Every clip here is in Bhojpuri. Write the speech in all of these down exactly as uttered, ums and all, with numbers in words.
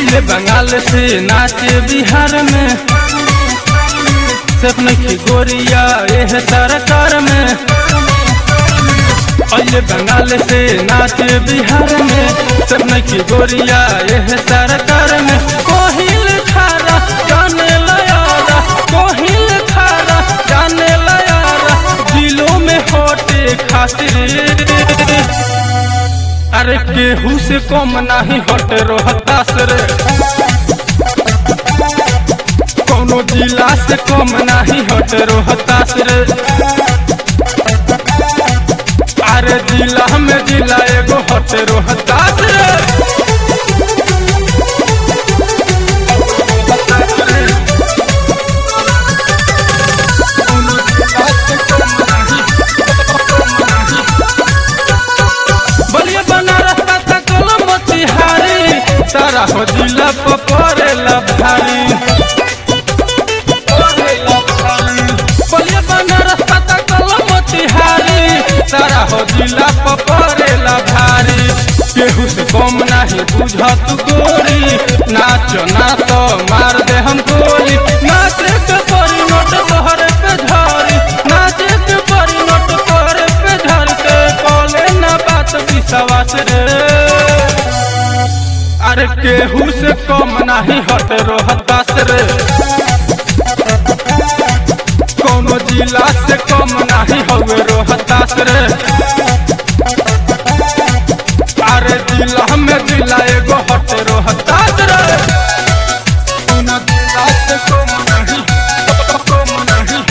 अइले बंगाल से नाचे बिहार में, सिर्फ नहीं गोरिया यह सरकार में। अइले बंगाल से नाचे बिहार में, सिर्फ नहीं गोरिया यह सरकार में। कोहिल खारा जाने लयारा, कोहिल खारा जाने लयारा, दिलों में होटे खातिर। अरे केहू से कम नहीं हट रोहतास रे, कोनो जिला से कम नहीं हट रोहतास रे। अरे जिला में जिला एगो हट रोहतास रे। बलिया बनारस का कलम मोतिहारी, सारा हो जिला परेला भारी। बलिया बनारस का कलम मोतिहारी, सारा हो जिला परेला भारी। केहू से कम नहीं बुझा तू गोरी, नाच ना तो मार दे हम गोली। नाचे के परी नोट तोहरे पे झरी, नाचे के परी नोट तोहरे पे झर के बोले ना बात विश्वास रे। अरे केहू से कम नहीं हट रोहतास रे, कोनो जिला से कम नहीं हवे रोहतास रे। अरे जिला में जिला एगो हट रोहतास रे, कोनो जिला से कम नहीं, कम नहीं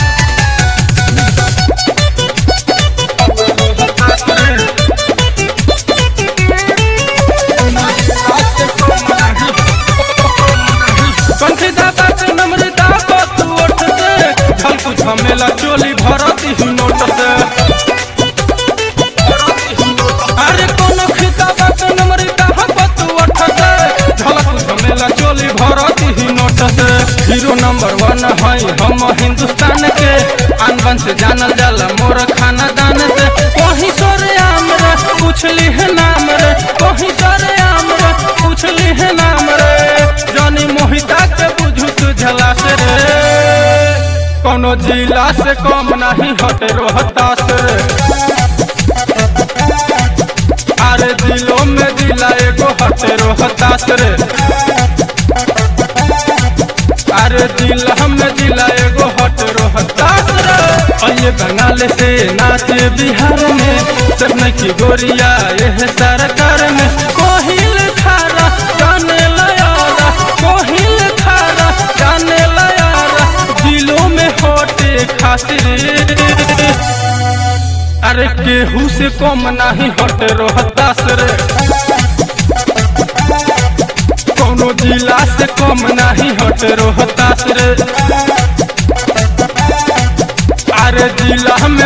रोहतास रे। झमेला चोली भरती ही नोट से। अरे कोनो खिताबा के नंबर दाहबत उठ से, झलक झमेला चोली भरती ही नोट से। हीरो नंबर वन है हम हिंदुस्तान के, आन बन से जानल जाला मोर खानदान से। वही तोरे आम रे पूछली है नाम रे, वही तोरे आम रे पूछली है नाम रे। जानी मोहिता के बुझू तू झलास रे, कोनो जिला से कम नहीं हट रोहतास रे। अरे जिलों में जिला एगो हट रोहतास रे। अरे जिला में जिला एगो हट रोहतास रे। अइले बंगाल से नाचे बिहार में, सिर्फ नहीं गोरिया यह सरकार में। कोहिल खारा जाने लयारा, कोहिल खारा जाने लयारा, दिलों में होटे खातिर। अरे केहू से कम नहीं हट रोहतास रे, कोनो जिला से कम नहीं हट रोहतास रे। अरे जिला